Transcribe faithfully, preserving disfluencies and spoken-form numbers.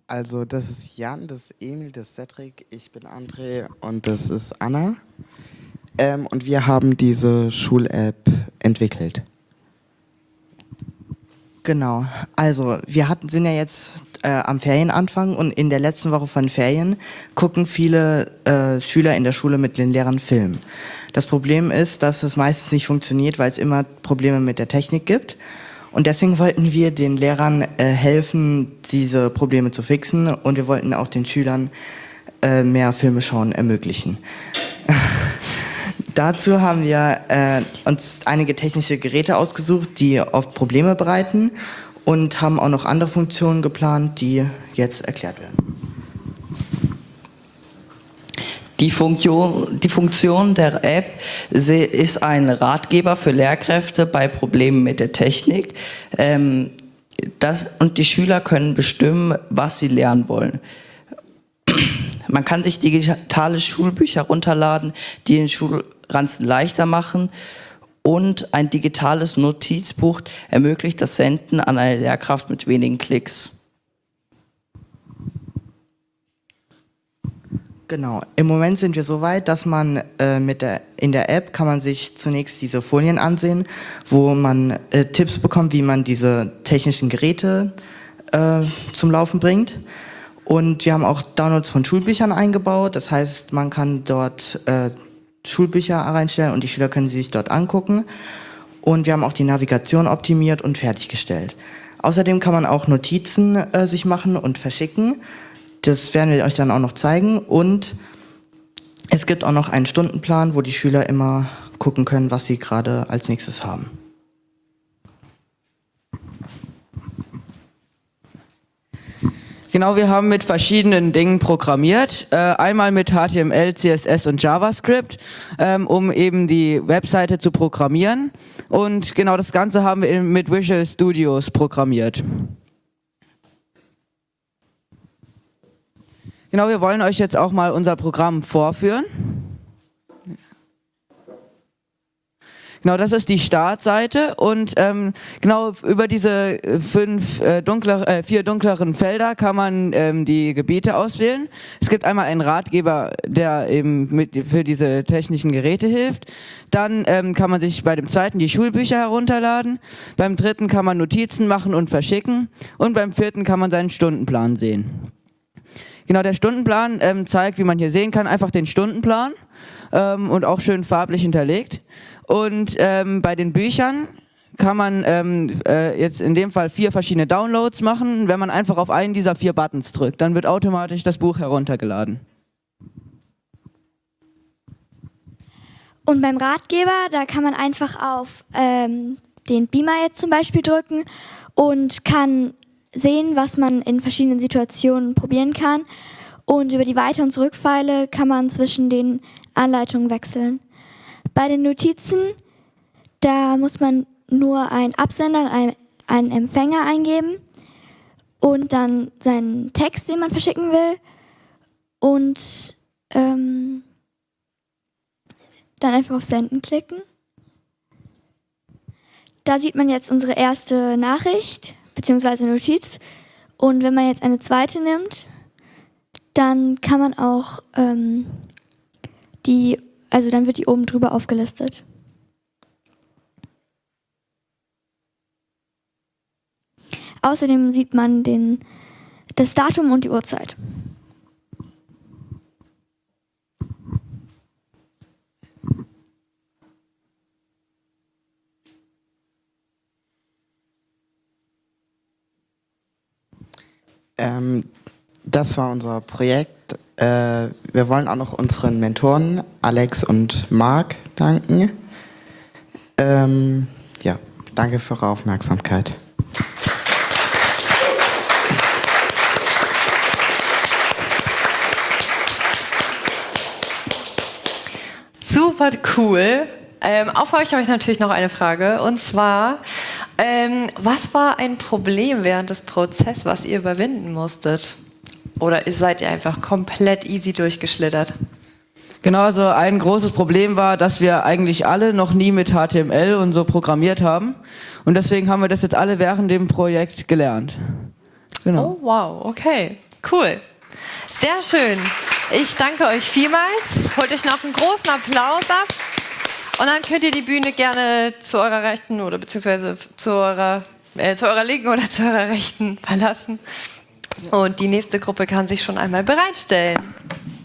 Also das ist Jan, das ist Emil, das ist Cedric, ich bin André und das ist Anna. Ähm, und wir haben diese Schul-App entwickelt. Genau, also wir hatten, sind ja jetzt äh, am Ferienanfang und in der letzten Woche von Ferien gucken viele äh, Schüler in der Schule mit den Lehrern Film. Das Problem ist, dass es meistens nicht funktioniert, weil es immer Probleme mit der Technik gibt. Und deswegen wollten wir den Lehrern äh, helfen, diese Probleme zu fixen, und wir wollten auch den Schülern äh, mehr Filme schauen ermöglichen. Dazu haben wir äh, uns einige technische Geräte ausgesucht, die oft Probleme bereiten, und haben auch noch andere Funktionen geplant, die jetzt erklärt werden. Die Funktion, die Funktion der App ist ein Ratgeber für Lehrkräfte bei Problemen mit der Technik. Ähm, das, und die Schüler können bestimmen, was sie lernen wollen. Man kann sich digitale Schulbücher runterladen, die den Schulranzen leichter machen, und ein digitales Notizbuch ermöglicht das Senden an eine Lehrkraft mit wenigen Klicks. Genau. Im Moment sind wir so weit, dass man äh, mit der, in der App kann man sich zunächst diese Folien ansehen, wo man äh, Tipps bekommt, wie man diese technischen Geräte äh, zum Laufen bringt. Und wir haben auch Downloads von Schulbüchern eingebaut. Das heißt, man kann dort äh, Schulbücher reinstellen und die Schüler können sie sich dort angucken. Und wir haben auch die Navigation optimiert und fertiggestellt. Außerdem kann man auch Notizen äh, sich machen und verschicken. Das werden wir euch dann auch noch zeigen, und es gibt auch noch einen Stundenplan, wo die Schüler immer gucken können, was sie gerade als nächstes haben. Genau, wir haben mit verschiedenen Dingen programmiert. Äh, einmal mit H T M L, C S S und JavaScript, ähm, um eben die Webseite zu programmieren. Und genau das Ganze haben wir mit Visual Studios programmiert. Genau, wir wollen euch jetzt auch mal unser Programm vorführen. Genau, das ist die Startseite, und ähm, genau über diese fünf äh, dunkler, äh, vier dunkleren Felder kann man ähm, die Gebiete auswählen. Es gibt einmal einen Ratgeber, der eben mit, für diese technischen Geräte hilft. Dann ähm, kann man sich bei dem zweiten die Schulbücher herunterladen. Beim dritten kann man Notizen machen und verschicken. Und beim vierten kann man seinen Stundenplan sehen. Genau, der Stundenplan ähm, zeigt, wie man hier sehen kann, einfach den Stundenplan ähm, und auch schön farblich hinterlegt. Und ähm, bei den Büchern kann man ähm, äh, jetzt in dem Fall vier verschiedene Downloads machen. Wenn man einfach auf einen dieser vier Buttons drückt, dann wird automatisch das Buch heruntergeladen. Und beim Ratgeber, da kann man einfach auf ähm, den Beamer jetzt zum Beispiel drücken und kann sehen, was man in verschiedenen Situationen probieren kann. Und über die Weiter- und Zurückpfeile kann man zwischen den Anleitungen wechseln. Bei den Notizen, da muss man nur einen Absender und einen, einen Empfänger eingeben und dann seinen Text, den man verschicken will, und ähm, dann einfach auf Senden klicken. Da sieht man jetzt unsere erste Nachricht beziehungsweise Notiz, und wenn man jetzt eine zweite nimmt, dann kann man auch ähm, die, also dann wird die oben drüber aufgelistet. Außerdem sieht man den, das Datum und die Uhrzeit. Ähm, das war unser Projekt. Äh, wir wollen auch noch unseren Mentoren Alex und Marc danken. Ähm, ja, danke für eure Aufmerksamkeit. Super cool. Ähm, auch für euch habe ich natürlich noch eine Frage, und zwar: Ähm, was war ein Problem während des Prozesses, was ihr überwinden musstet? Oder seid ihr einfach komplett easy durchgeschlittert? Genau, also ein großes Problem war, dass wir eigentlich alle noch nie mit H T M L und so programmiert haben. Und deswegen haben wir das jetzt alle während dem Projekt gelernt. Genau. Oh wow, okay. Cool. Sehr schön. Ich danke euch vielmals. Holt euch noch einen großen Applaus ab. Und dann könnt ihr die Bühne gerne zu eurer Rechten oder beziehungsweise zu eurer, äh, zu eurer Linken oder zu eurer Rechten verlassen. Und die nächste Gruppe kann sich schon einmal bereitstellen.